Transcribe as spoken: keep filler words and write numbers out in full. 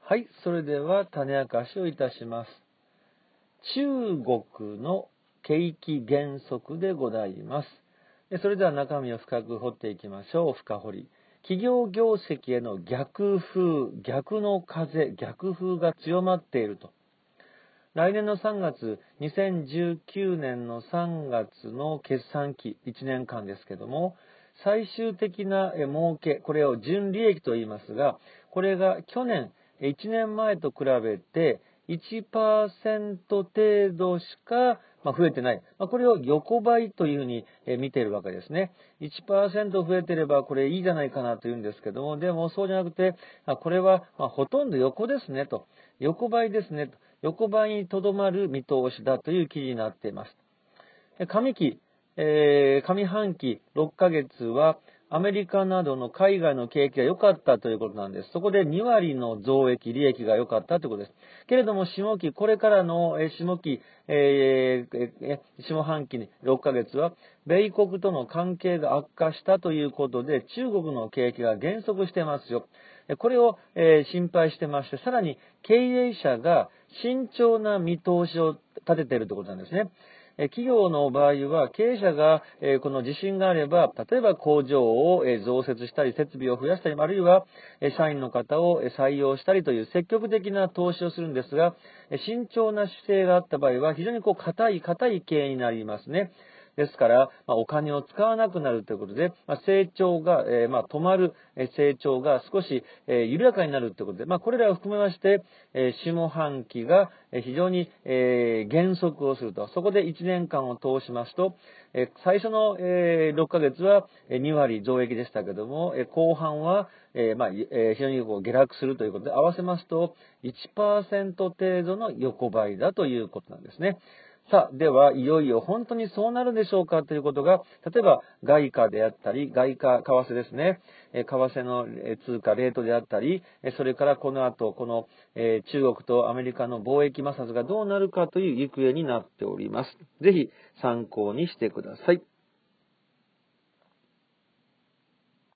はい、それでは種明かしをいたします。中国の景気減速でございます。それでは中身を深く掘っていきましょう。深掘り。企業業績への逆風、逆の風、逆風が強まっていると。来年のさんがつ、にせんじゅうきゅうねんのさんがつの決算期、いちねんかんですけども、最終的な儲け、これを純利益と言いますが、これが去年、いちねんまえと比べていちパーセント程度しか増えてない。これを横ばいというふうに見ているわけですね。いちパーセント 増えてればこれいいじゃないかなというんですけども、でもそうじゃなくて、これはほとんど横ですねと。横ばいですねと。横ばいにとどまる見通しだという記事になっています。上期、えー、上半期ろっかげつはアメリカなどの海外の景気が良かったということなんです。そこでにわりの増益、利益が良かったということです。けれども、下期、これからの下期、えー、下半期ろっかげつは、米国との関係が悪化したということで、中国の景気が減速してますよ。これを、えー、心配してまして、さらに経営者が慎重な見通しを立てているということなんですね。企業の場合は経営者がこの自信があれば、例えば工場を増設したり設備を増やしたり、あるいは社員の方を採用したりという積極的な投資をするんですが、慎重な姿勢があった場合は非常にこう硬い硬い経営になりますね。ですから、まあ、お金を使わなくなるということで、まあ、成長が、えー、まあ、止まる、えー、成長が少し、えー、緩やかになるということで、まあ、これらを含めまして、えー、下半期が非常に、えー、減速をすると。そこでいちねんかんを通しますと、えー、最初の、えー、ろっかげつはにわり増益でしたけども、えー、後半は、えーまあえー、非常にこう下落するということで、合わせますと いちパーセント 程度の横ばいだということなんですね。さあ、では、いよいよ本当にそうなるでしょうかということが、例えば、外貨であったり、外貨、為替ですね。為替の通貨、レートであったり、それからこの後、この中国とアメリカの貿易摩擦がどうなるかという行方になっております。ぜひ参考にしてください。